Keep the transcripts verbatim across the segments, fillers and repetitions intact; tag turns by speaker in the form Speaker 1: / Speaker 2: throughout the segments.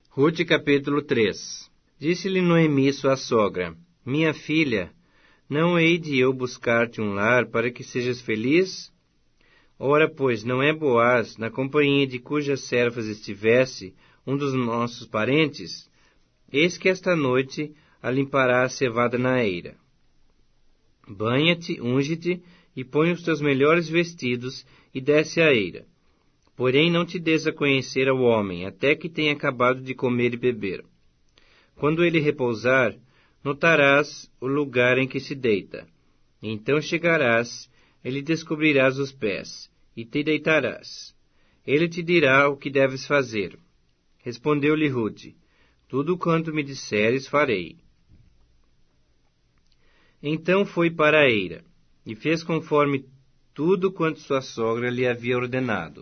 Speaker 1: Rute capítulo três. Disse-lhe Noemi sua sogra: Minha filha, não hei de eu buscar-te um lar para que sejas feliz? Ora, pois, não é Boaz, na companhia de cujas servas estivesse, um dos nossos parentes? Eis que esta noite a limpará a cevada na eira. Banha-te, unge-te, e põe os teus melhores vestidos, e desce a eira. Porém não te des a conhecer ao homem, até que tenha acabado de comer e beber. Quando ele repousar, notarás o lugar em que se deita. Então chegarás, e lhe descobrirás os pés, e te deitarás. Ele te dirá o que deves fazer. Respondeu-lhe Rute: Tudo quanto me disseres farei. Então foi para a eira, e fez conforme tudo quanto sua sogra lhe havia ordenado.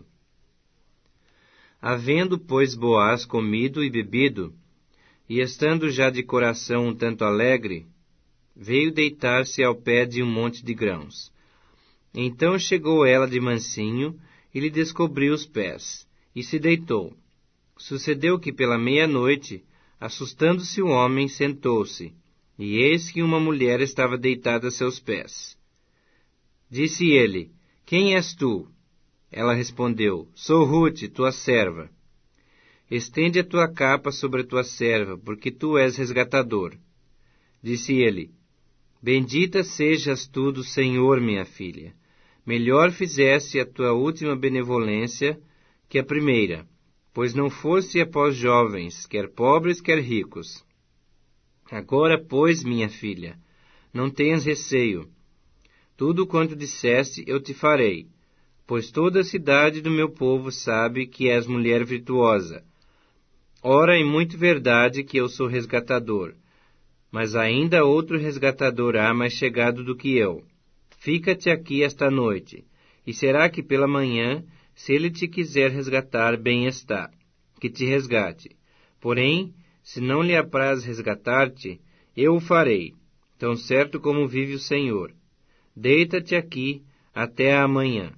Speaker 1: Havendo, pois, Boaz comido e bebido, e estando já de coração um tanto alegre, veio deitar-se ao pé de um monte de grãos. Então chegou ela de mansinho, e lhe descobriu os pés, e se deitou. Sucedeu que pela meia-noite, assustando-se o homem, sentou-se, e eis que uma mulher estava deitada a seus pés. Disse ele: Quem és tu? Ela respondeu: Sou Rute, tua serva. Estende a tua capa sobre a tua serva, porque tu és resgatador. Disse ele: Bendita sejas tu do Senhor, minha filha. Melhor fizeste a tua última benevolência que a primeira, pois não foste após jovens, quer pobres, quer ricos. Agora, pois, minha filha, não tenhas receio. Tudo quanto disseste eu te farei, pois toda a cidade do meu povo sabe que és mulher virtuosa. Ora, é muito verdade que eu sou resgatador, mas ainda outro resgatador há mais chegado do que eu. Fica-te aqui esta noite, e será que pela manhã, se ele te quiser resgatar, bem está, que te resgate. Porém, se não lhe apraz resgatar-te, eu o farei, tão certo como vive o Senhor. Deita-te aqui até a amanhã.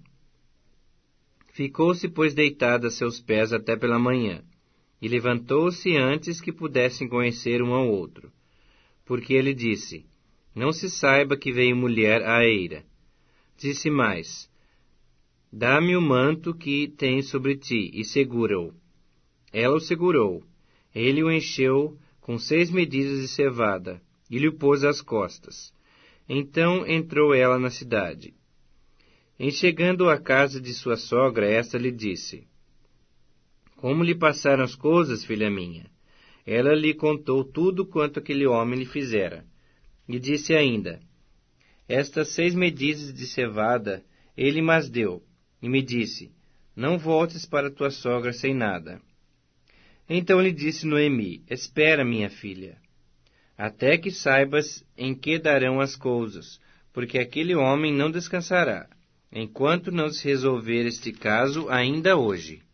Speaker 1: Ficou-se, pois, deitada a seus pés até pela manhã, e levantou-se antes que pudessem conhecer um ao outro. Porque ele disse: Não se saiba que veio mulher à eira. Disse mais: Dá-me o manto que tens sobre ti, e segura-o. Ela o segurou. Ele o encheu com seis medidas de cevada, e lhe o pôs às costas. Então entrou ela na cidade. Em chegando à casa de sua sogra, esta lhe disse: Como lhe passaram as coisas, filha minha? Ela lhe contou tudo quanto aquele homem lhe fizera. E disse ainda: Estas seis medidas de cevada ele mas deu, e me disse: Não voltes para tua sogra sem nada. Então lhe disse Noemi: Espera, minha filha, até que saibas em que darão as coisas, porque aquele homem não descansará, enquanto não se resolver este caso ainda hoje.